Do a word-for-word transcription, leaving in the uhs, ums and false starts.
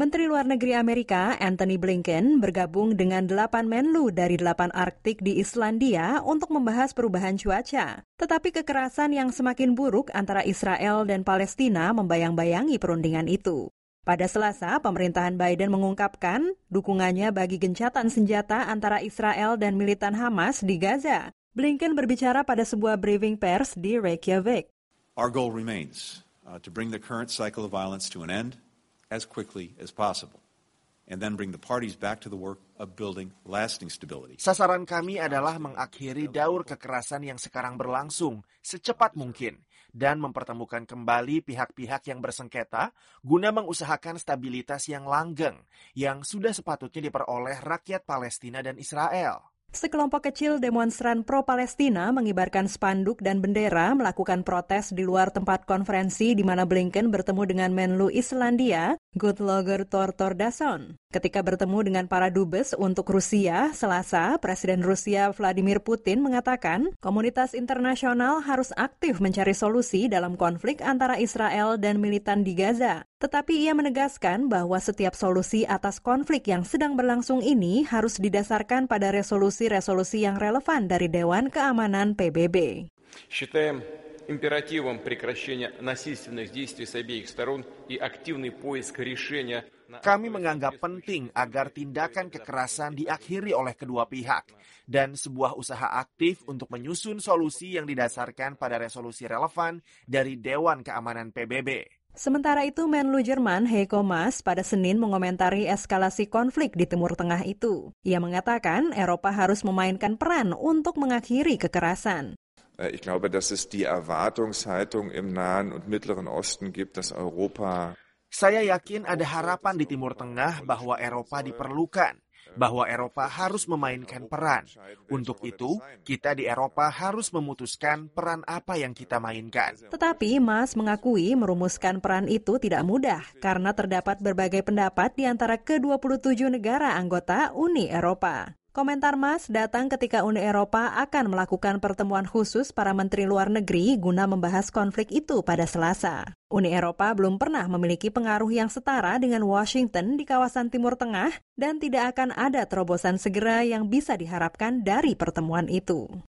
Menteri Luar Negeri Amerika Antony Blinken bergabung dengan delapan menlu dari delapan Arktik di Islandia untuk membahas perubahan cuaca. Tetapi kekerasan yang semakin buruk antara Israel dan Palestina membayang-bayangi perundingan itu. Pada Selasa, pemerintahan Biden mengungkapkan dukungannya bagi gencatan senjata antara Israel dan militan Hamas di Gaza. Blinken berbicara pada sebuah briefing pers di Reykjavik. Our goal remains uh, to bring the current cycle of violence to an end as quickly as possible, and then bring the parties back to the work of building lasting stability. Sasaran kami adalah mengakhiri daur kekerasan yang sekarang berlangsung secepat mungkin dan mempertemukan kembali pihak-pihak yang bersengketa guna mengusahakan stabilitas yang langgeng yang sudah sepatutnya diperoleh rakyat Palestina dan Israel. Sekelompok kecil demonstran pro-Palestina mengibarkan spanduk dan bendera melakukan protes di luar tempat konferensi di mana Blinken bertemu dengan Menlu Islandia, Guðlaugur Thor Thordarson. Ketika bertemu dengan para dubes untuk Rusia, Selasa, Presiden Rusia Vladimir Putin mengatakan komunitas internasional harus aktif mencari solusi dalam konflik antara Israel dan militan di Gaza. Tetapi ia menegaskan bahwa setiap solusi atas konflik yang sedang berlangsung ini harus didasarkan pada resolusi-resolusi yang relevan dari Dewan Keamanan P B B. Считаем императивом прекращения насильственных действий с обеих сторон и активный поиск решения. Kami menganggap penting agar tindakan kekerasan diakhiri oleh kedua pihak dan sebuah usaha aktif untuk menyusun solusi yang didasarkan pada resolusi relevan dari Dewan Keamanan P B B. Sementara itu, Menlu Jerman Heiko Maas pada Senin mengomentari eskalasi konflik di Timur Tengah itu. Ia mengatakan Eropa harus memainkan peran untuk mengakhiri kekerasan. Ich glaube, dass es die Erwartungshaltung im Nahen und Mittleren Osten gibt, dass Europa. Saya yakin ada harapan di Timur Tengah bahwa Eropa diperlukan, bahwa Eropa harus memainkan peran. Untuk itu, kita di Eropa harus memutuskan peran apa yang kita mainkan. Tetapi Mas mengakui merumuskan peran itu tidak mudah karena terdapat berbagai pendapat di antara ke dua puluh tujuh negara anggota Uni Eropa. Komentar Mas datang ketika Uni Eropa akan melakukan pertemuan khusus para menteri luar negeri guna membahas konflik itu pada Selasa. Uni Eropa belum pernah memiliki pengaruh yang setara dengan Washington di kawasan Timur Tengah dan tidak akan ada terobosan segera yang bisa diharapkan dari pertemuan itu.